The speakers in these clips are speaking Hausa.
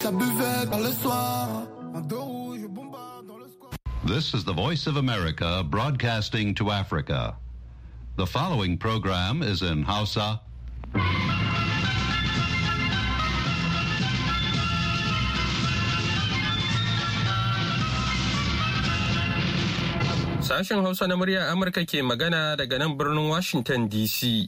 This is the Voice of America broadcasting to Africa. The following program is in Hausa. Sashen Hausa na muryar Amurka ke magana daga nan birnin Washington DC.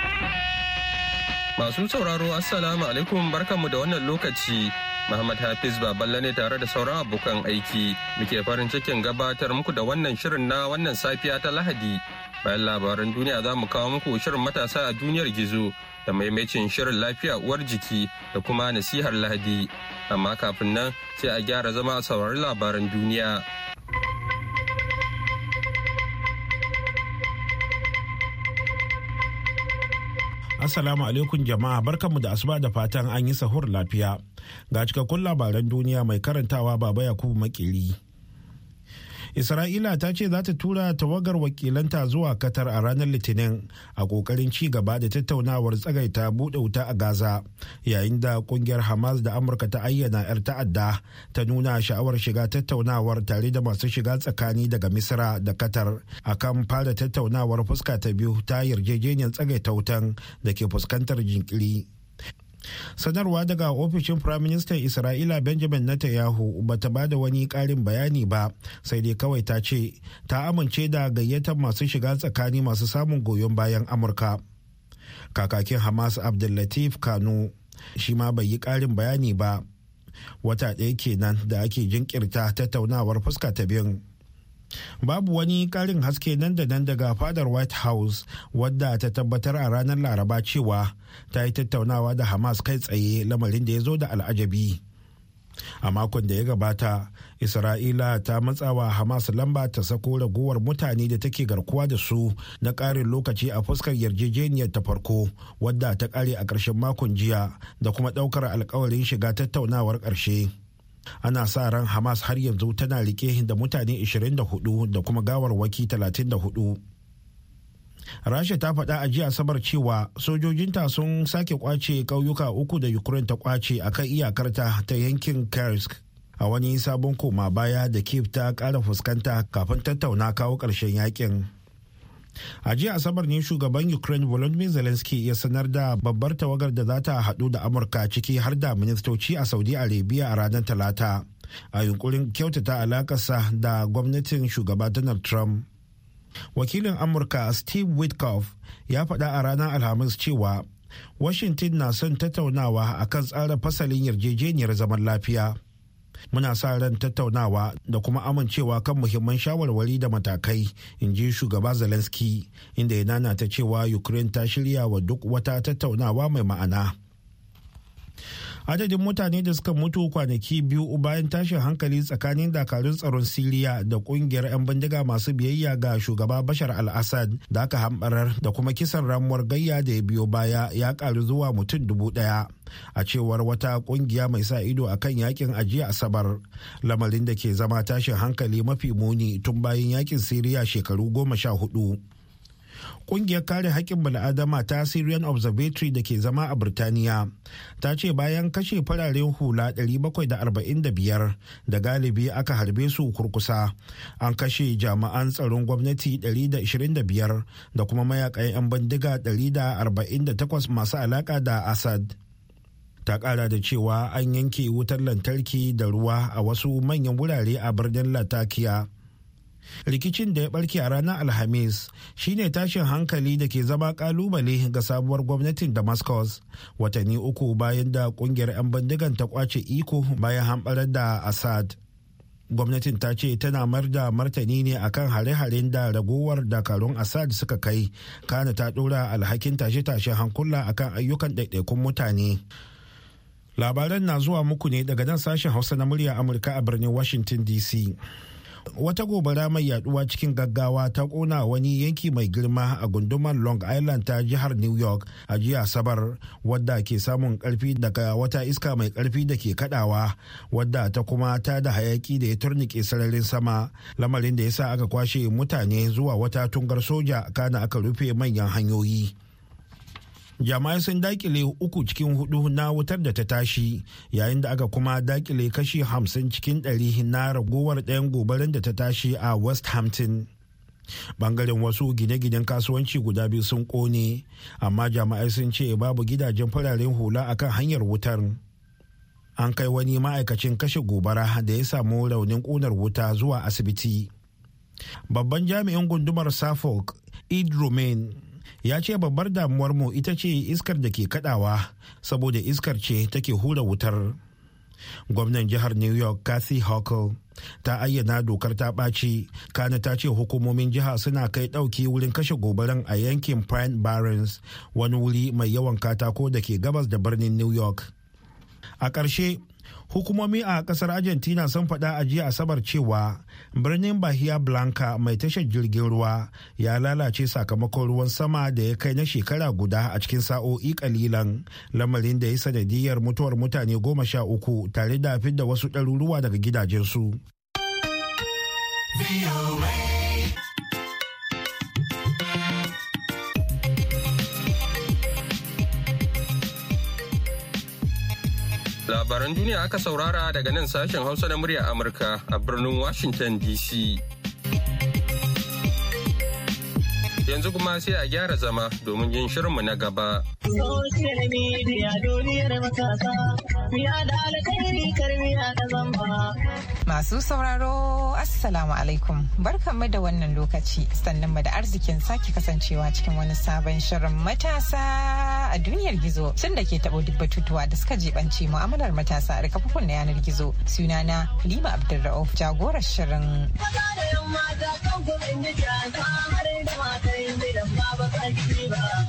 Masu sauraro Assalamu alaikum barkanmu da wannan lokaci. Muhammad Hafiz Baballe ne tare da sauran abokan aiki. Muke farin cikin gabatar muku da wannan shirin na wannan safiya ta Lahadi. Bayan labaran duniya za mu kawo muku shirin matasa a duniyar gizo da maimacin shirin lafiya uwar jiki da kuma nasihar Lahadi. Amma kafin nan sai a gyara zama a saurari labaran duniya. Assalamu alaikum jama'a barkanmu da asuba da fatan an yi sahur lafiya. Ga cikakkun labaran duniya mai karantawa Baba Yakubu Makeri. Isra'ila ta ce za ta tura tawagar wakilanta zuwa Qatar a ranar Litinin a kokarin ci gaba da tattaunawar tsagaita buɗe wuta a Gaza, yayin da kungiyar Hamas da Amurka ta ayyana 'yar ta'adda ta nuna sha'awar shiga tattaunawar tare da masu shiga tsakani daga Misra da Qatar akan fara tattaunawar fuska ta biyu ta yarjejeniyar tsagaita wutan da ke fuskantar jinkiri. Sanarwa daga ofishin Firaministan Isra'ila Benjamin Netanyahu ba ta ba da wani ƙarin bayani ba, sai dai kawai ta ce ta amince da gayyatar masu shiga tsakani masu samun goyon bayan Amurka. Kakakin Hamas Abdullatif Kanu shi ma bai yi ƙarin bayani ba. Wata ɗaya kenan da ake jinkirta tattaunawar fuska ta biyun. Babu wani karin haske nan da nan daga fadar White House wadda ta tabbatar a ranar Laraba cewa ta yi tattaunawa da Hamas kai tsaye, lamarin da ya zo da al'ajabi. A makon da ya gabata, Isra'ila ta matsawa Hamas lamba ta sako raguwar mutane da take garkuwa da su na ƙarin lokaci a fuskar yarjejeniyar ta farko wadda ta ƙare a ƙarshen makon jiya da kuma ɗaukar alkawarin shiga tattaunawar ƙarshe. Ana sa ran Hamas har yanzu tana rike da mutane 24 da kuma gawarwaki 34. Rasha ta faɗa a jiya Asabar cewa sojojinta sun sake kwace ƙauyuka uku da Ukraine ta kwace akan iyakarta ta yankin Kursk, a wani sabon koma baya da Kyiv ta ƙara fuskanta kafin tattauna kawo ƙarshen yakin. A jiya Asabar ne shugaban Ukraine Volodymyr Zelensky ya sanar da babbar tawagar da za ta haɗu da Amurka, ciki har da ministoci a Saudi Arabia a ranar Talata, a yunkurin kyautata alakarsa da gwamnatin shugaba Donald Trump. Wakilin Amurka Steve Witkoff ya faɗa a ranar Alhamis cewa Washington na son tattaunawa akan tsara fasalin yarjejeniyar zaman lafiya. Muna sa ran tattaunawa da kuma amincewa kan muhimman shawarwari da matakai, in ji shugaba Zelensky, inda ya nanata cewa Ukraine ta shirya wa duk wata tattaunawa mai ma'ana. Adadin mutane da suka mutu kwanaki biyu bayan tashin hankali tsakanin dakarun tsaron Siriya da kungiyar 'yan bindiga masu biyayya ga shugaba Bashar al-Assad da aka hambarar da kuma kisan ramuwar gayya da ya biyo baya ya karu zuwa mutum 1,000, a cewar wata kungiya mai sa ido a kan yakin ajiya Asabar, lamarin da ke zama tashin hankali mafi muni tun bayan yakin Siriya shekaru 14. Kungiyar kare haƙƙin bala'adama ta Syrian Observatory da ke zama a Birtaniya ta ce bayan kashe fararen hula 745 da galibi aka harbe su kurkusa, an kashe jami'an tsaron gwamnati 125 da kuma mayakan 'yan bindiga 148 masu alaƙa da Assad. Ta ƙara da cewa an yanke wutar lantarki da ruwa a wasu manyan wurare a birnin Latakia. Rikicin da ya barke a ranar Alhamis shine tashin hankali da ke zama kalubale ga sabuwar gwamnatin Damascus, watanni uku bayan da kungiyar 'yan bindigan ta kwace iko bayan hamɓarar da Assad. Gwamnatin ta ce tana da martani ne akan hare-haren da ragowar dakarun Assad suka kai, kana ta ɗora alhakin tashe-tashen hankula akan ayyukan ɗaiɗaikun mutane. Labaran na zuwa muku ne daga nan sashen Hausa na murya Amurka a birnin Washington DC. Wata gobara mai yaduwa cikin gaggawa ta kona wani yanki mai girma a gundumar Long Island ta jihar New York a jiya Asabar, wadda ke samun karfi daga wata iska mai karfi da ke kadawa, wadda ta kuma ta da hayaki da ya turnike sararin sama, lamarin da ya sa aka kwashe mutane zuwa wata tungar soja, kana aka rufe manyan hanyoyi. Jama'ai sun dakile 3 cikin 4 na wutar da ta tashi, yayin da aka kuma dakile kashi 50 cikin 100 na ragowar ɗayan gobarar da ta tashi a West Hampton. Bangaren wasu gine-ginen kasuwanci guda biyu sun kone, amma jama'ai sun ce babu gidajen fararen hula akan hanyar wutar. An kai wani ma'aikacin kashe gobara da ya samu raunin ƙunar wuta zuwa asibiti. Babban jami'in gundumar Suffolk, Ed Romain, ya ce babbar damuwarmu ita ce iskar da ke kadawa, saboda iskar ce take hura wutar. Gwamnan jihar New York, Kathy Hochul, ta ayyana dokar ta ɓaci, kana ta ce hukumomin jiha suna kai ɗauki wurin kashe gobaran a yankin Pine Barrens, wani wuri mai yawan katako da ke gabas da birnin New York. A ƙarshe, hukumomi a ƙasar Argentina sun faɗa a jiya Asabar cewa birnin Bahia Blanca mai tashar jirgin ruwa ya lalace sakamakon ruwan sama da ya kai na shekara guda a cikin sa'o'i kalilan, lamarin da ya sanadiyar mutuwar mutane 13 tare da fidda wasu ɗaruruwa daga gidajensu. Labaran duniya aka saurara daga nan sashen Hausa na murya Amurka a birnin Washington DC. Yanzu kuma sai a gyara zama domin yin shirinmu na gaba. Social media duniyar matasa, miya da alkhairi karmiya da zamba. Masu sauraro, Assalamu alaikum. Barkanmu da wannan lokaci, sannan mu da arzikin sake kasancewa cikin wani sabon shirin matasa a duniyar gizo. Shin da ke taɓo duk batutuwa da suka jibanci mu'amalar matasa a kafofin na yanar gizo. Sunana Halima Abdulrauf, jagorar shirin. Maza da yan mata kan kuɗin jika, har da mata yin gidan babu ƙarfi ba.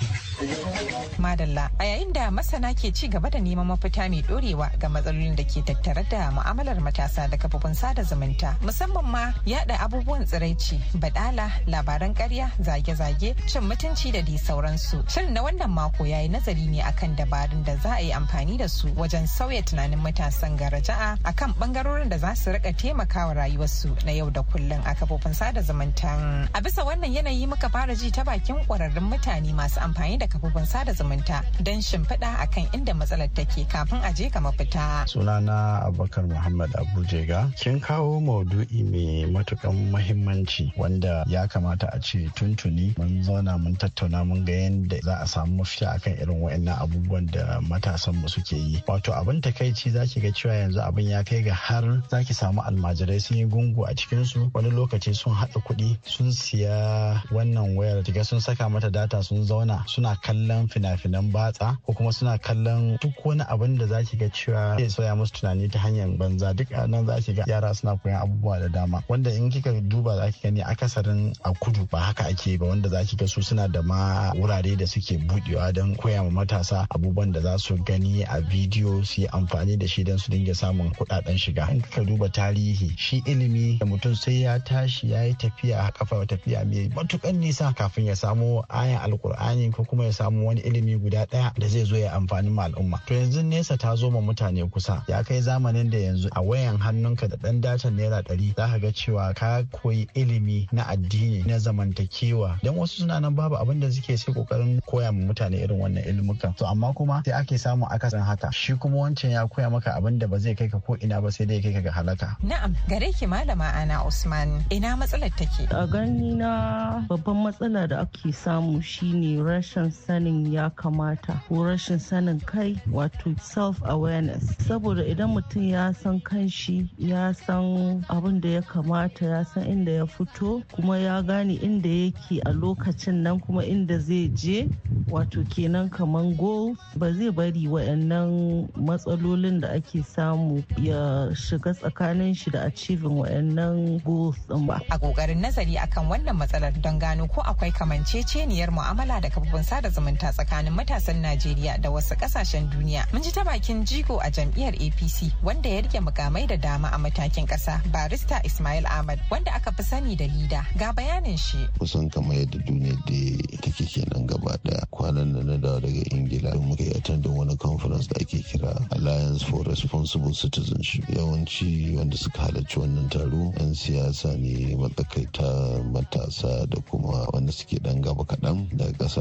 Madalla, a yayin da masana ke ci gaba da neman mafita mai dorewa ga matsalolin da ke tattare da mu'amalar matasa da kafofin sada zumunta, musamman ma yada abubuwan tsiraici, badala, labaran ƙarya, zage-zage, cin mutunci da dai sauransu. Shirin na wannan mako yayi nazari ne akan dabarun da za a yi amfani da su wajen sauya tunanin matasan garaja'a akan bangarorin da za su rika taimakawa rayuwarsu na yau da kullum a kafofin sada zumunta. A bisa wannan yanayi muka fara ji ta bakin ƙwararrun mutane masu amfani da kafofin sada zumunta don shimfiɗa akan inda matsalar take kafin a je ga mafita. Sunana Abubakar Muhammad Abujega. Kin kawo maudu'i mai matukan mahimmanci wanda ya kamata a ce tuntuni mun zauna mun tattauna mun ga yadda za a samu mafita akan irin waɗannan abubuwan da matasan mu suke yi. Wato abin takaici zaki ga cewa yanzu abin ya kai ga har zaki samu almajirai sun yi gungu a cikin su, wani lokaci sun haɗa kuɗi sun siya wannan wayar, kiga sun saka mata data sun zauna suna kallon fina-finan batsa ko kuma suna kallon duk wani abin da zaki ga cewa zai soya musu tunani ta hanyar banza. Duk a nan zaki ga yara suna koyan abubuwa da dama wanda in kika duba zaki gani akasarin a kudu ba haka ake ba, wanda zaki ga su suna da ma wurare da suke budewa don koya ma matasa abubuwan da za su gani a bidiyo su yi amfani da shi don su dinga samun kuɗaɗen shiga. In kika duba tarihi, shi ilimi da mutum sai ya tashi ya yi tafiya a kafa, tafiya mai matukan nisa kafin ya samu ayan alkur'ani ko kuma ya samu wani ilimi guda ɗaya da zai zo ya amfani ma al'umma. To yanzu nesa ta zo ma mutane kusa, ya kai zamanin da yanzu a wayan hannunka da ɗan datan naira 100 za ka ga cewa ka koyi ilimi na addini na zamantakewa. Dan wasu suna nan babu abin da suke sai kokarin koya ma mutane irin wannan ilimukan. To amma kuma sai ake samu akasin haka, shi kuma wancan ya koya maka abin da ba zai kai ka ko ina ba sai dai kai ka ga halaka. Na'am, gare ki malama Ana Usman, ina matsalar take? A gani na babban matsala da ake samu shine rashin sanin ya kamata ko rashin sanin kai, wato self-awareness. Saboda idan mutum ya san kanshi, ya san abin da ya kamata, ya san inda ya fito, kuma ya gane inda yake a lokacin nan kuma inda zai je, wato kenan kaman goal, ba zai bari wayannan matsalolin da ake samu ya shiga tsakanin shi da achieving wayannan goals din ba. A kokarin nazari akan wannan matsalar don gano ko akwai kamanceceniyar mu'amala da kafofin sada zumunta tsakanin matasan Najeriya da wasu kasashen duniya, mun ji ta bakin jigo a jam'iyyar APC wanda ya rike mukamai da dama a matakin kasa, barista Ismail Ahmad, wanda aka fi sani da Lida. Ga bayanin shi. Kusan kamar yadda duniya da take kenan gaba daya. Kwanan da na dawo daga Ingila muka yi attending wani conference da ake kira Alliance for Responsible Citizenship. Yawanci wanda suka halarci wannan taro 'yan siyasa ne, matsakaita, matasa da kuma wanda suke dan gaba kaɗan daga kasashen yamma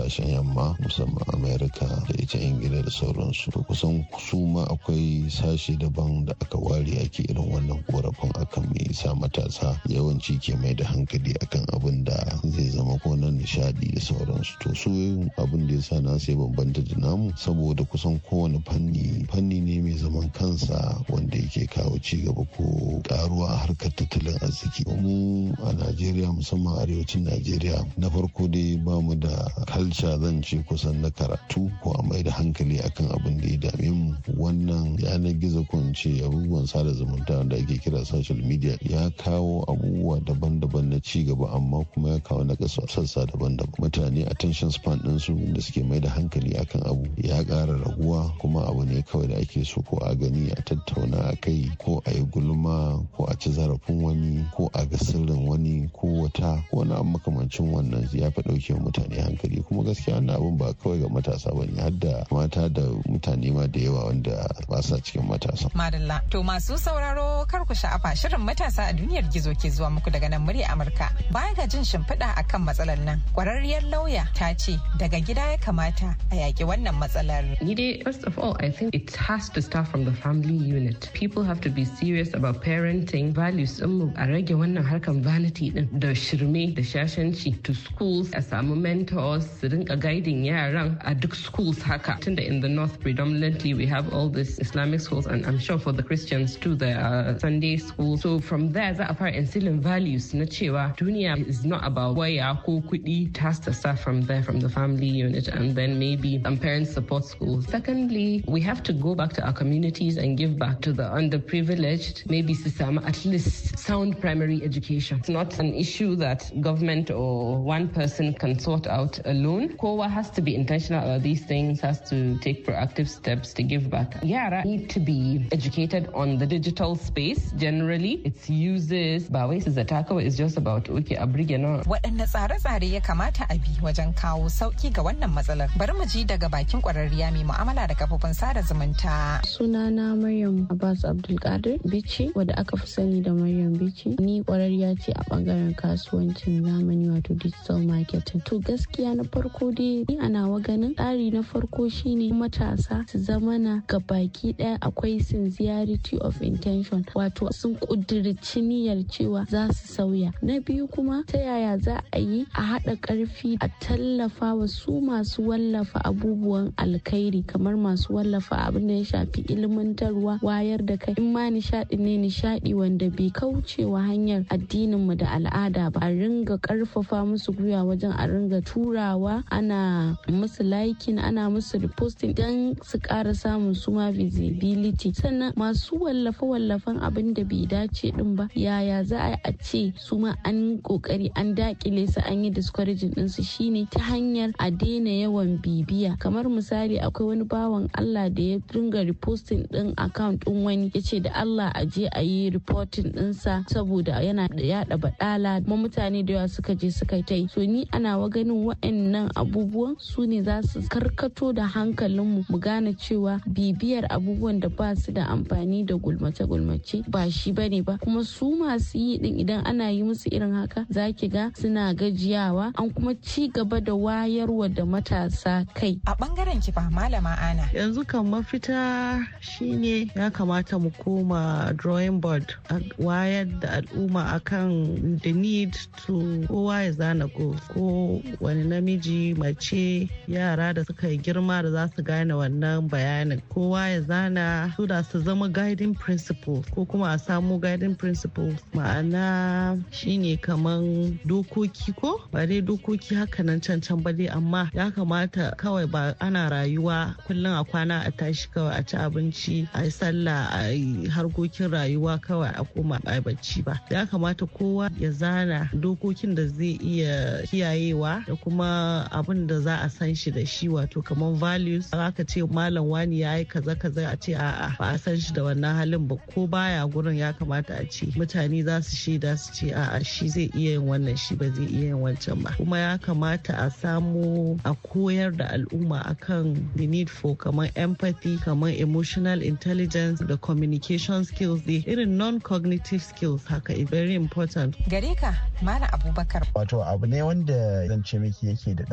yamma musamman Amerika da ita Ingila da sauransu. To kusan su ma akwai sashe daban da aka ware ake irin wannan korafin akan me sa matasa yawanci ke mai da hankali akan abin da zai zama ko na nishadi da sauransu. To su abin da ya sa na sai bambanta da namu saboda kusan kowane fanni ne mai zaman kansa wanda yake kawo ci gaba ko karuwa a harkar tattalin arziki. Mu a Najeriya musamman arewacin Najeriya na farko dai ba mu da kalca zan ce kusan na karatu ko a mai da hankali akan abin da ya dame mu. Wannan yanar gizo ko in ce abubuwan sada zumunta wanda ake kira social media ya kawo abubuwa daban-daban na ci gaba amma kuma ya kawo na sassa daban-daban. Mutane attention span ɗinsu da suke mai da hankali akan abu ya ƙara raguwa kuma abu ne kawai da ake so ko a gani a tattauna a kai ko a yi gulma ko a ci zarafin wani ko a ga sirrin wani ko wata ko wani abu makamancin wannan ya fi ɗauke mutane hankali. Kuma gaskiya wannan abun ba kawai ga matasa ba ne har da mata da mutane ma da yawa wanda ba sa cikin matasa. Madalla to masu sauraro kar ku sha'afa shirin matasa a duniyar gizo ke zuwa muku daga nan murya Amurka. Baya ga jin shimfiɗa akan matsalar nan kwararriyar lauya ta ce daga gida ya kamata a yaƙi wannan matsalar. Ni dai first of all I think it has to start from the family unit. People have to be serious about parenting values din mu a rage wannan harkan vanity din da shirme da shashanci to schools a samu mentors su rinka guiding yaran a duk schools haka tunda in the north predominantly we have all these Islamic schools and I'm sure for the Christians too there are Sunday schools. So from there za a fara instilling values na cewa duniya is not about waya ko kuɗi. It has to start from there from the family unit and then maybe some parents support schools. Secondly, we have to go back to our communities and give back to the underprivileged, maybe at least sound primary education. It's not an issue that government or one person can sort out alone. Kowa has to be intentional about these things, has to take proactive steps to give back. Yara need to be educated on the digital space generally. Its uses, ba wai su zata kawai is just about okay a burge na. Waɗanne tsare-tsare ya kamata a bi wajen kawo sauki ga wannan matsalar? Bari mu ji daga bakin kwararriya mai mu'amala da kafofin sada zumunta. Sunana Maryam Abbas Abdulkadir Bichi wadda aka fi sani da Maryam Bichi. Ni kwararriya ce a bangaren kasuwancin zamani wato digital marketing. To gaskiya na farko dai ni ana wa ganin tsari na farko shine matasa su zamana ga baki daya akwai sincerity of intention wato sun kudirci niyyar cewa za su sauya. Na biyu kuma ta yaya za a yi a haɗa ƙarfi a tallafa wa su masu wallafa abubuwan alkhairi kamar masu wallafa abin da ya shafi ilmantarwa wayar da kai in ma nishaɗi ne nishaɗi wanda bai kaucewa hanyar addinin mu da al'ada ba a ringa ƙarfafa musu gwiwa wajen a ringa turawa ana musu liking ana musu reposting don su ƙara samun su ma visibility. Sannan masu wallafe-wallafen abin da bai dace din ba yaya za a ce su ma an kokari an dakile su an yi discouraging ɗinsu shine ta hanyar a daina yawan bibiya. Kamar misali akwai wani bawan Allah da ya ringa reposting din account din wani ya ce da Allah a je a yi reporting ɗinsa saboda yana da yada badala kuma mutane da yawa suka je suka ta yi. So ni ana wa ganin waɗannan abubuwan su ne za su karkato da hankalinmu mu gane cewa bibiyar abubuwan da ba su da amfani da gulmace-gulmace ba shi bane ba kuma su masu yi din idan ana yi musu irin haka za ki ga suna gajiyawa an kuma ci gaba da wayarwa da matasa kai. A bangaren ki fa malama Ana. Yanzu kan mafita shine ya kamata mu koma drawing board a wayar da al'umma akan the need to kowa ya zana goals ko wani namiji mace yara da suka yi girma da za su gane wannan bayanin kowa ya zana su da su zama guiding principles ko kuma a samu guiding principles ma'ana shine kaman dokoki ko ba dai dokoki haka nan can ba dai amma ya kamata kawai ba ana rayuwa kullum a kwana a tashi kawai a ci abinci a yi sallah a yi harkokin rayuwa kawai a koma a bacci ba. Ya kamata kowa ya zana dokokin da zai iya kiyayewa da kuma abin da za a san shi da shi wato kamar values. Aka ce malam wani ya yi kaza a ce a'a ba a san shi da wannan halin ba ko baya gurin ya kamata a ce mutane za su shaida su ce a'a shi zai iya yin wannan shi ba zai iya yin wancan ba. Kuma ya kamata a samu a koyar da al'umma akan the need for kamar empathy kamar emotional intelligence da communication skills dai irin non-cognitive skills haka is very important. Gare ka Malam Abubakar. Wato abu ne wanda zan ce miki yake da dan wahala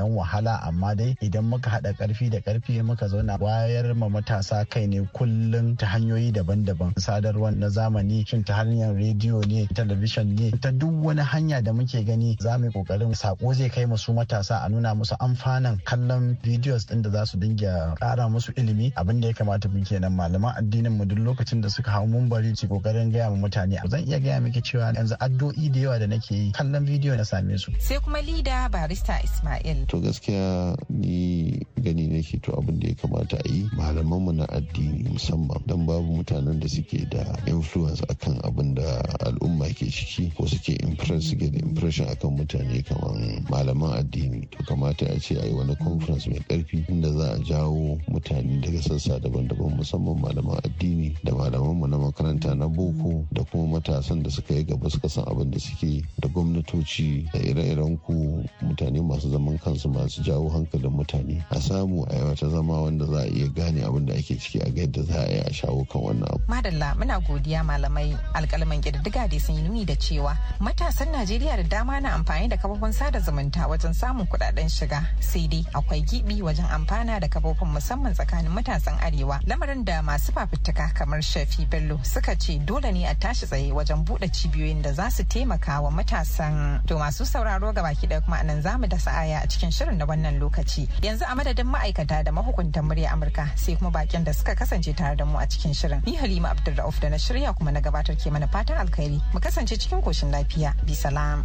wahala, amma dai idan muka haɗa ƙarfi da ƙarfi muka zauna wayar ma matasa kai ne kullum ta hanyoyi daban-daban, sadarwar na zamani, shin ta hanyar rediyo ne, talabishin ne, ta duk wani hanya da muke gani za mu yi ƙoƙarin sako zai kai musu matasa a nuna musu amfanin kallon videos ɗin da za su dinga ƙara musu ilimi. Abin da ya kamata mu kenan malaman addinin mu duk lokacin da suka hau mumbari su ƙoƙarin gaya ma mutane. Zan iya gaya miki cewa yanzu addu'o'i da yawa da nake yi kallon bidiyo na same su. Sai kuma Lida Barista Ismail. To gaskiya ni gani nake to abin da ya kamata a yi malaman mu na addini musamman dan babu mutanen da suke da influence akan abin da al'umma ke ciki ko suke suke da impression akan mutane kamar malaman addini. To kamata a ce a yi wani conference mai karfi inda za a jawo mutane daga sassa daban-daban musamman malaman addini da malaman mu na makaranta na boko da kuma matasan da suka yi gaba suka san abin da suke da gwamnatoci da ire-iren ku mutane masu zaman kansu masu jawo hankalin mutane a samu a wata zama wanda za a iya gane abin da ake ciki a ga yadda za a yi a shawo kan wannan abu. Madalla muna godiya malamai. Alƙalman ƙididdiga dai sun yi nuni da cewa matasan Najeriya da dama na amfani da kafofin sada zumunta wajen samun kuɗaɗen shiga, sai dai akwai gibi wajen amfana da kafofin musamman tsakanin matasan arewa, lamarin da masu fafutuka kamar Shafi Bello suka ce dole ne a tashi tsaye wajen buɗe cibiyoyin da za su taimaka wa matasan. To masu sauraro ga baki ɗaya kuma anan zamu da sa'aya a cikin shirin na wannan lokaci. Yanzu a madadin ma'aikata da mahukuntan murya Amurka sai kuma bakin da suka kasance tare da mu a cikin shirin. Ni Halima Abdulrauf da na shirya kuma na gabatar ke mana fatan alkhairi. Mu kasance cikin koshin lafiya. Bi salam.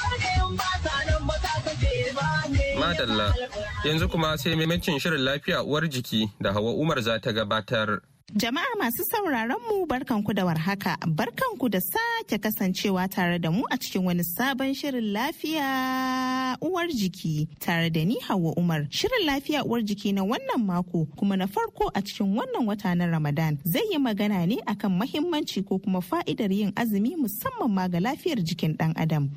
Madalla. Yanzu kuma sai maimacin shirin lafiya uwar jiki da Hawa Umar za ta gabatar. Jama'a masu sauraron mu barkanku da warhaka, barkanku da sake kasancewa tare da mu a cikin wani sabon shirin lafiya uwar jiki tare da ni Hauwa Umar. Shirin lafiya uwar jiki na wannan mako kuma na farko a cikin wannan wata na Ramadan zai yi magana ne akan mahimmanci ko kuma fa'idar yin azumi musamman ma ga lafiyar jikin ɗan adam.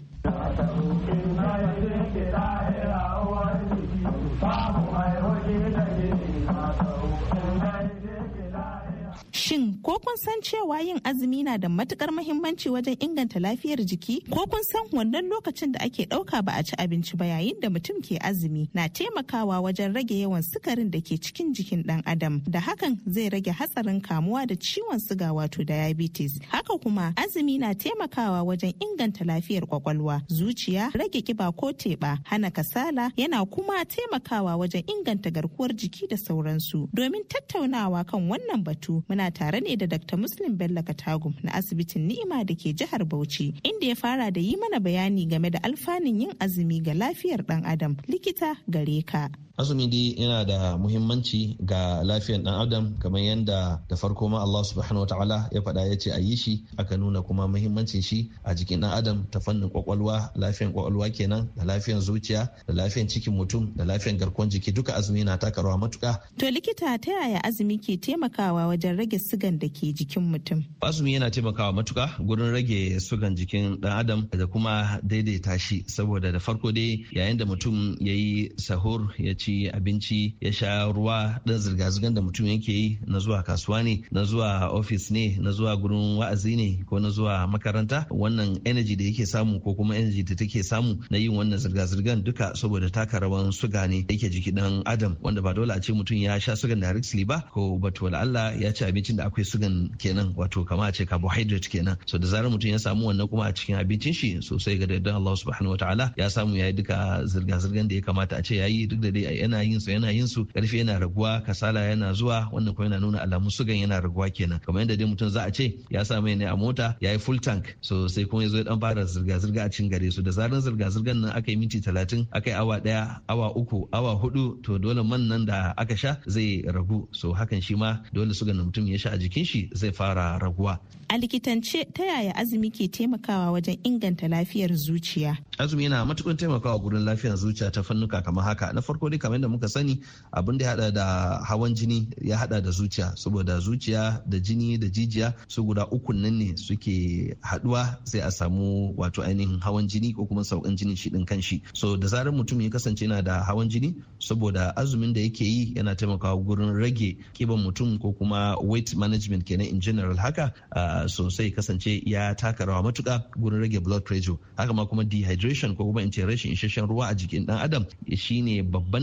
Shin ko kun san cewa yin azumi na da matukar muhimmanci wajen inganta lafiyar jiki? Ko kun san wannan lokacin da ake ɗauka ba a ci abinci ba yayin da mutum ke azumi na taimakawa wajen rage yawan sukarin da ke cikin jikin ɗan adam, da hakan zai rage hatsarin kamuwa da ciwon suga wato diabetes. Haka kuma azumi na taimakawa wajen inganta lafiyar kwakwalwa, zuciya, rage kiba ko teɓa, hana kasala, yana kuma taimakawa wajen inganta garkuwar jiki da sauransu. Domin tattaunawa kan wannan batu muna tare ne da Dr. Muslim Bello Katagum na asibitin Ni'ima da ke jihar Bauchi, inda ya fara da yi mana bayani game da alfanun yin azumi ga lafiyar ɗan adam. Likita gare ka. Azumi dai yana da muhimmanci ga lafiyar dan adam kamar yadda da farko ma Allah subhanahu wataala ya faɗa ya ce a yi shi, aka nuna kuma muhimmancin shi a jikin dan adam ta fannin kwakwalwa, lafiyar kwakwalwa kenan, da lafiyar zuciya, da lafiyar cikin mutum, da lafiyar garkuwar jiki, duka azumi na taka rawa matuka. To likita, ta yaya azumi ke taimakawa wajen rage sugan da ke jikin mutum? Azumi yana taimakawa matuka gurin rage sugan jikin dan adam da kuma daidaita shi, saboda da farko dai yayin da mutum ya yi sahur, ya ci abinci, ya sha ruwa, dan zirga-zirgar da mutum yake yi na zuwa kasuwa ne, na zuwa ofis ne, na zuwa gurin wa'azi ne, ko na zuwa makaranta, wannan energy da yake samu ko kuma energy da take samu na yin wannan zirga-zirgar duka saboda taka rawan suga ne da yake jiki dan adam, wanda ba dole a ce mutum ya sha sugan directly ba, ko batu wala Allah ya ci abincin da akwai sugan kenan, wato kama a ce carbohydrate kenan. So da zarar mutum ya samu wannan kuma a cikin abincin shi sosai ga daddan Allah subhanahu wataala ya samu yayi duka zirga-zirgar da ya kamata a ce yayi, duk da dai yana yin su karfi yana raguwa, kasala yana zuwa, wannan kuma yana nuna alamun sugan yana raguwa kenan. Kamar yadda dai mutum za a ce ya sa mai ne a mota ya yi full tank, so sai kuma ya zo ya dan fara zirga-zirga a cikin gare su, da zaran zirga-zirgar nan aka yi minti 30, aka yi awa 1, awa 3, awa 4, to dole man nan da aka sha zai ragu, so hakan shi ma dole sugan da mutum ya sha a jikin shi zai fara raguwa. A likitance ta yaya azumi ke taimakawa wajen inganta lafiyar zuciya? Azumi yana matukar taimakawa gurin lafiyar zuciya ta fannuka kamar haka. Na farko dai kamar da muka sani, abin da ya hada da hawan jini ya hada da zuciya, saboda zuciya da jini da jijiya su guda uku nan ne suke haduwa sai a samu wato ainihin hawan jini ko kuma saukan jini shi din kanshi. So da zarar mutum ya kasance yana da hawan jini, saboda azumin da yake yi yana taimakawa gurin rage kiban mutum ko kuma weight management kenan in general haka, sosai kasance ya taka rawa matuka gurin rage blood pressure. Haka ma kuma dehydration ko kuma in ce rashin isasshen ruwa a jikin dan adam shine babban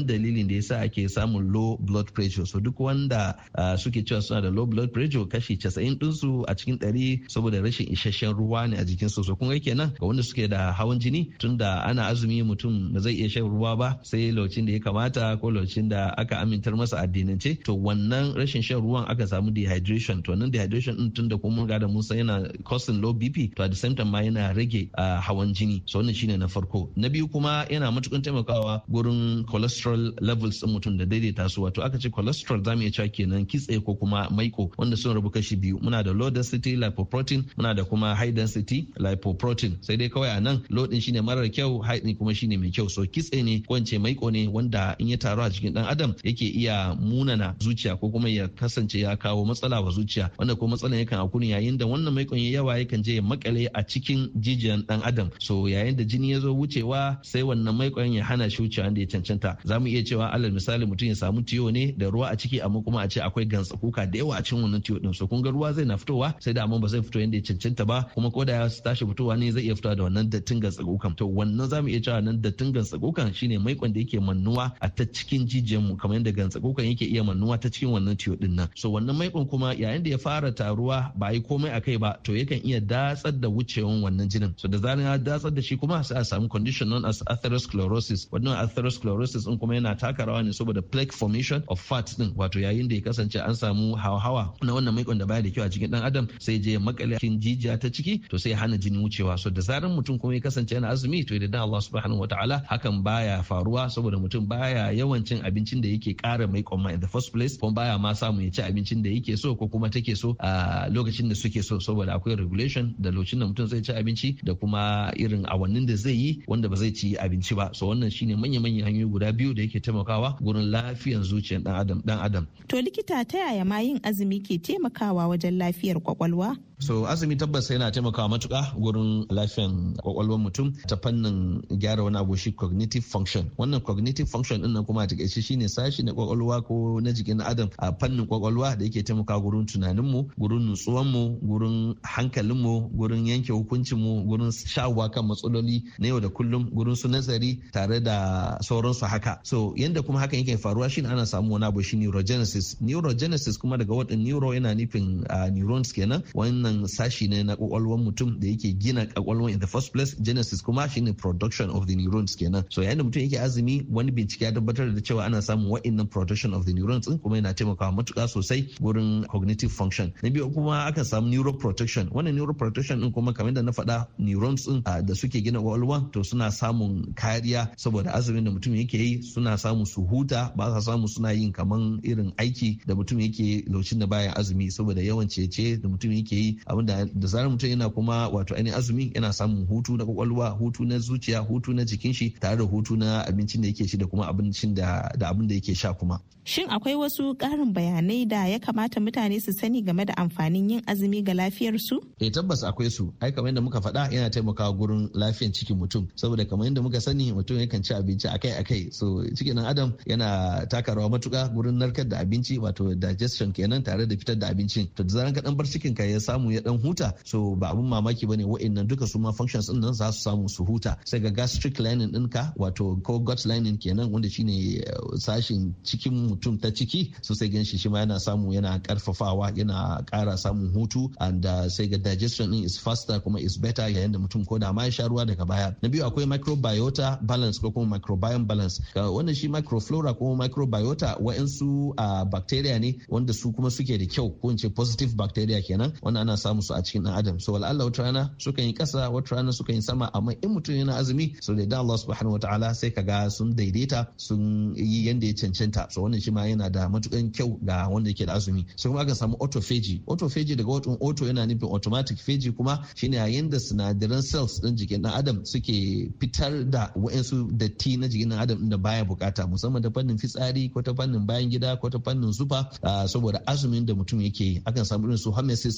babban dalilin da yasa ake samun low blood pressure. So duk wanda suke cewa suna da low blood pressure kashi 90 ɗinsu a cikin 100 saboda rashin isasshen ruwa ne a jikin su. So kun ga kenan ga wanda suke da hawan jini tunda ana azumi mutum ba zai iya shan ruwa ba sai lokacin da ya kamata ko lokacin da aka amintar masa addinance, to wannan rashin shan ruwan aka samu dehydration. To wannan dehydration din tunda kuma mun ga da mun san yana causing low BP, to at the same time ma yana rage hawan jini. So wannan shine na farko. Na biyu kuma yana matukar taimakawa gurin cholesterol levels din mutum da daidaita su. Wato aka ce cholesterol zamu iya cewa kenan kitse ko kuma maiko wanda sun rabu kashi biyu. Muna da low density lipoprotein, muna da kuma high density lipoprotein. Sai dai kawai a nan low din shine marar kyau, high din kuma shine mai kyau. So kitse ne ko ince maiko ne wanda in ya taru a cikin dan adam yake iya munana zuciya ko kuma ya kasance ya kawo matsala wa zuciya, wanda ko matsalan yakan akuni yayin da wannan maikon ya yawa yakan je ya makale a cikin jijiyan dan adam. So yayin da jini ya zo wucewa sai wannan maikon ya hana shi wucewa da ya cancanta. Zamu iya cewa alal misali mutum ya samu tiyo ne da ruwa a ciki amma kuma a ce akwai gantsa kuka da yawa a cikin wannan tiyo din. So kun ga ruwa zai na fitowa sai da amma ba zai fito yadda ya cancanta ba, kuma ko da ya tashi fitowa ne zai iya fitowa da wannan dattin gantsa kukan. To wannan zamu iya cewa nan dattin gantsa kukan shine maikon da yake mannuwa a ta cikin jijiyan mu kamar yadda gantsa kukan yake iya mannuwa ta cikin wannan tiyo din nan. So wannan maikon kuma yayin da ya fara taruwa ba yi komai akai ba to yakan iya datsar da wucewan wannan jinin. So da zaran ya datsar da shi kuma sai a samu condition known as atherosclerosis. Wannan atherosclerosis din kuma yana taka rawa ne saboda plaque formation of fat din, wato yayin da ya kasance an samu hawa na wannan maikon da baya da kyau a cikin dan adam sai je makale cikin jijiya ta ciki, to sai ya hana jini wucewa. So da zaran mutum kuma ya kasance yana azumi to da Allah subhanahu wataala hakan baya faruwa saboda mutum baya yawan cin abincin da yake kara maikon ma in the first place, kuma baya ma samu ya ci abincin da yake so ko kuma take so a lokacin da suke so, saboda akwai regulation da lokacin da mutum zai ci abinci da kuma irin awannin da zai yi wanda ba zai ci abinci ba. So wannan shine manya-manyan hanyoyi guda biyu da yake taimakawa gurin lafiyan zuciyar dan adam. To likita, ta yaya ma yin azumi ke taimakawa wajen lafiyar kwakwalwa? So azumi tabbas yana taimakawa matuƙa gurin lafiyan kwakwalwar mutum ta fannin gyara wani abu shi cognitive function. Wannan cognitive function din nan kuma a takaice shine sashi na kwakwalwa ko na jikin adam a fannin kwakwalwa da yake taimakawa gurin tunaninmu, gurin nutsuwanmu, gurin hankalinmu, gurin yanke hukuncinmu, gurin shawo kan matsaloli na yau da kullum, gurin su nazari tare da sauransu haka. So yanda kuma hakan yake faruwa shine ana samu wani abu shi neurogenesis. Neurogenesis kuma daga wadin neuro yana nufin neurons kenan. Wannan sashi ne na kwakwalwar mutum da yake gina kwakwalwar in the first place. Genesis kuma shine production of the neurons kenan. So yayin da mutum yake azumi, wani bincike ya tabbatar da cewa ana samun wa'annan production of the neurons din kuma yana taimakawa matuƙa sosai gurin cognitive function. Na biyu kuma aka samu neuroprotection. Wannan neuroprotection din kuma kamar da na faɗa neurons din da suke gina kwakwalwa to suna samun kariya saboda azumin da mutum yake yi, suna samu su huta, ba sa samu suna yin kaman irin aiki da mutum yake lokacin da baya azumi saboda yawan cece da mutum yake yi, abinda da zarar mutum yana kuma wato ainihin azumi yana samun hutu na kwakwalwa, hutu na zuciya, hutu na jikin shi tare da hutu na abincin da yake ci da kuma abincin da abin da yake sha kuma. Shin akwai wasu ƙarin bayanai da ya kamata mutane su sani game da amfanin yin azumi ga lafiyarsu? Tabbas akwai su. Ai kamar yadda muka faɗa yana taimakawa gurin lafiyar cikin mutum, saboda kamar yadda muka sani mutum yakan ci abinci akai-akai. So cikin adam yana taka rawa matuƙa gurin narkar da abinci, wato digestion kenan, tare da fitar da abincin. To da zaran ka dan bar cikin ka ya samu ya dan huta, so ba abun mamaki bane wa'annan duka su ma functions din nan za su samu su huta. Sai ga gastric lining ɗinka, wato ko gut lining kenan, wanda shine sashin cikin mutum ta ciki, so sai gan shi ma yana samu yana karfafawa, yana ƙara samun hutu, and sai ga digestion din is faster kuma is better yayin da mutum ko da ma ya sha ruwa daga baya. Na biyu akwai microbiota balance ko kuma microbiome balance. Wannan shi microflora ko microbiota wa'ansu bacteria ne wanda su kuma suke da kyau, ko in ce positive bacteria kenan, wanda ana samu su a cikin dan adam. So wal'alla wata rana suka yi kasa, wata rana suka yi sama, amma in mutum yana azumi, so da Allah subhanahu wataala sai kaga sun daidaita, sun yi yanda ya cancanta. So wannan shi ma yana da matukan kyau ga wanda yake da azumi. So kuma aka samu autophagy. Autophagy daga watan auto yana nufin automatic, phagy kuma shine yayin da sinadaran cells din jikin dan adam suke fitar da wa'ansu datti na jikin dan adam da baya bukata, musamman ta fannin fitsari ko ta fannin bayan gida ko ta fannin zufa, saboda azumin da mutum yake yi. Akan samu irin su hormesis tare da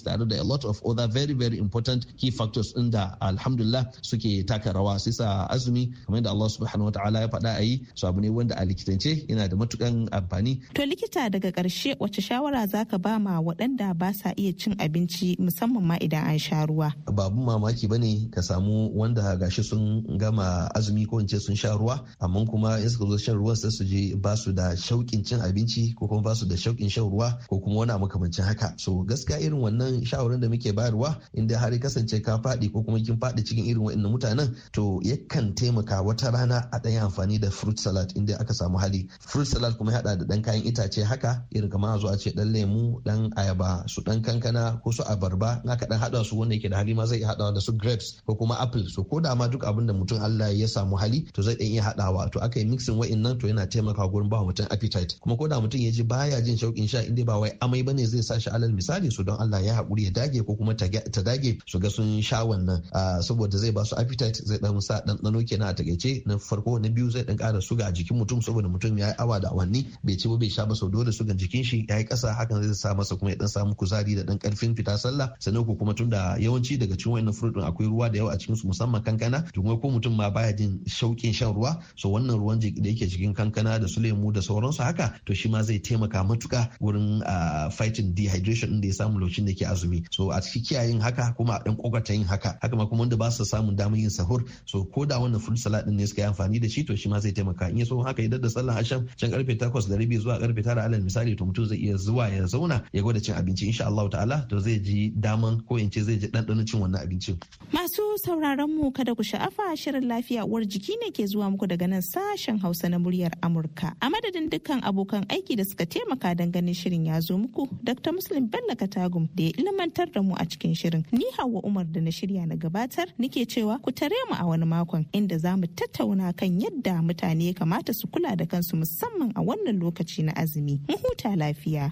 lot of other very very important key factors din da alhamdulillah suke taka rawa. Sai sa azumi kamar da Allah subhanahu wataala ya faɗa a yi, so abu ne wanda a likitance yana da matukan amfani. To likita, daga ƙarshe wace shawara zaka ba ma waɗanda ba sa iya cin abinci musamman ma idan an sha ruwa? Babu mamaki bane ka samu wanda gashi sun gama azumi ko in ce sun sha ruwa, amma kuma in suka zo shan ruwan sai su je ba su da shauƙin cin abinci ko kuma ba su da shauƙin shan ruwa ko kuma wani makamancin haka. So gaskiya irin wannan shawarar da muke bayarwa, inda har ya kasance ka faɗi ko kuma kin faɗi cikin irin waɗannan mutanen, to yakan taimaka wata rana a ɗaya amfani da fruit salad inda aka samu hali. Fruit salad kuma ya haɗa da ɗan kayan itace haka, irin kamar a zo a ce ɗan lemu, ɗan ayaba, su ɗan kankana ko su abarba, in aka ɗan haɗa su wanda yake da hali ma zai iya haɗawa da su grapes ko kuma apple. So ko da ma duk abin da mutum Allah ya samu hali to zai ɗan iya haɗawa, to aka yi mixing wa'innan to yana taimakawa gurin ba mutum appetite. Kuma ko da mutum ya ji baya jin shauƙin sha, inda ba wai amai bane zai sa shi alal misali, so don Allah ya haƙuri ya dage ko kuma ta dage su ga sun sha wannan, saboda zai ba su appetite, zai dan sa ɗanɗano kenan a takaice na farko. Na biyu zai dan ƙara suga a jikin mutum, saboda mutum ya yi awa da awanni bai ci ba bai sha ba, sau dole sugan jikin shi ya yi ƙasa, hakan zai sa masa kuma ya dan samu kuzari da dan ƙarfin fita sallah. Sannan ko kuma tunda yawanci daga cikin wannan fruit din akwai ruwa da yawa a cikin su, musamman kankana, to kuma ko mutum ma baya jin shauƙin shan ruwa, so wannan ruwan da yake cikin kankana da su lemu da sauransu haka, to shi ma zai taimaka matuka wurin fighting dehydration din da ya samu lokacin da ke azumi. So a cikin kiyayen haka kuma a dan kokarta yin haka ma kuma wanda ba su samun damar yin sahur, so ko da wannan fruit salad din ne suka yi amfani da shi, to shi ma zai taimaka. In ya so haka idan da sallan asham can karfe 8:30 zuwa karfe 9 alal misali, to mutum zai iya zuwa ya zauna ya gwada cin abinci, insha Allah ta'ala to zai ji daman ko in ce zai ji ɗanɗanon cin wannan abincin. Masu sauraron mu kada ku sha'afa, shirin lafiya uwar jiki ne ke zuwa muku daga nan sashen Hausa na muryar Amurka. A madadin dukkan abokan aiki da suka taimaka don ganin shirin ya zo muku, Dr. Muslim Bello Katagum da ya ilmantar da mu a cikin shirin. Ni Hauwa Umar da na shirya na gabatar nike cewa ku tare mu a wani makon inda za mu tattauna kan yadda mutane ya kamata su kula da kansu musamman a wannan lokaci na azumi. Mu huta lafiya.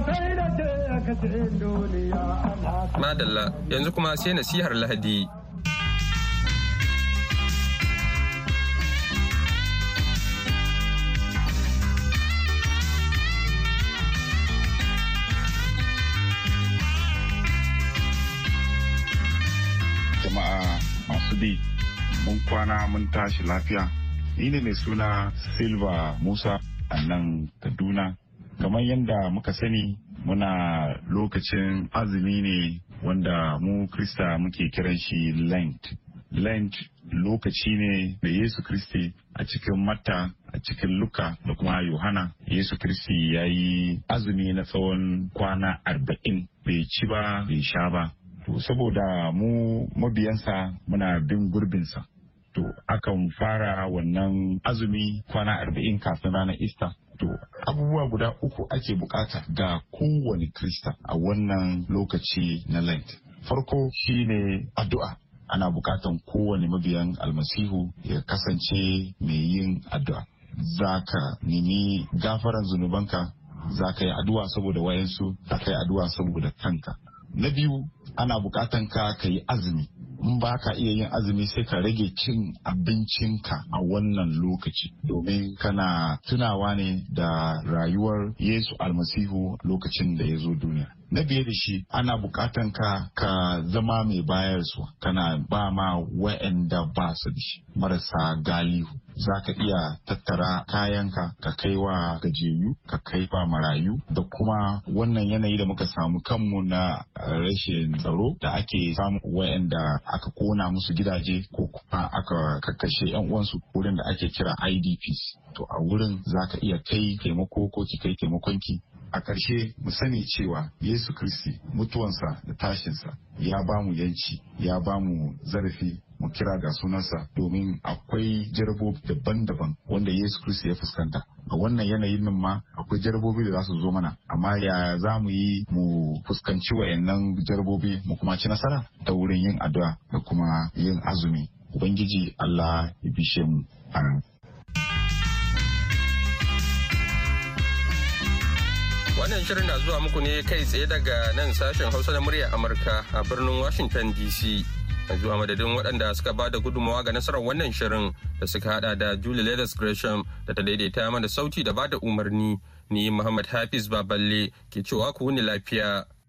Madalla, yanzu kuma sai nasihar Lahadi. Jama'a masu bi, mun kwana mun tashi lafiya. Ni ne mai suna Silva Musa a nan Kaduna. Kamar yadda muka sani, muna lokacin azumi ne wanda mu Krista muke kiran shi Lent. Lent lokaci ne da Yesu Kristi a cikin Matta, a cikin Luka da kuma Yohana. Yesu Kristi ya yi azumi na tsawon kwana 40, bai ci ba bai sha ba. To saboda mu mabiyansa muna bin gurbinsa, to akan fara wannan azumi kwana 40 kafin ranar Easter. To abubuwa guda 3 ake bukata ga kowane Krista a wannan lokaci na Lent. Farko shine addu'a. Ana bukatan kowane mabiyan almasihu ya kasance mai yin addu'a. Zaka nemi gafaran zunubanka, zaka yi addu'a saboda wayansu, zaka yi addu'a saboda kanka. Na biyu, ana bukatan ka yi azumi. In ba ka iya yin azumi sai ka rage cin abincinka a wannan lokaci, domin kana tunawa ne da rayuwar Yesu almasihu lokacin da ya zo duniya. Na biye da shi, ana bukatan ka zama mai bayarwa, kana ba ma wa'anda ba su da shi, marasa galihu. Za ka iya tattara kayanka ka kai wa gajiyayyu, ka kai wa marayu, da kuma wannan yanayi da muka samu kanmu na rashin tsaro da ake samu wa'anda aka kona musu gidaje ko kuma aka kakkashe 'yan uwansu, wurin da ake kira IDPs. To a wurin za ka iya kai taimako ko ki kai taimakonki. A ƙarshe mu sani cewa Yesu Kristi mutuwansa da tashinsa ya ba mu yanci, ya ba mu zarafi mu kira ga sunansa, domin akwai jarabobi daban-daban wanda Yesu Kristi ya fuskanta. A wannan yanayin nan ma akwai jarabobi da za su zo mana, amma ya za mu yi mu fuskanci wayannan jarabobi mu kuma ci nasara ta wurin yin addu'a da kuma yin azumi. Ubangiji Allah ya bishe mu. Amin. Wannan shirin na zuwa muku ne kai tsaye daga nan sashen Hausa na muryar Amurka a birnin Washington DC. Na zuwa madadin waɗanda suka ba da gudunmawa ga nasarar wannan shirin da suka hada da Julie Leathers Gresham da ta daidaita mana sauti da ba da umarni. Ni Muhammad Hafiz Baballe ke cewa ku wuni lafiya.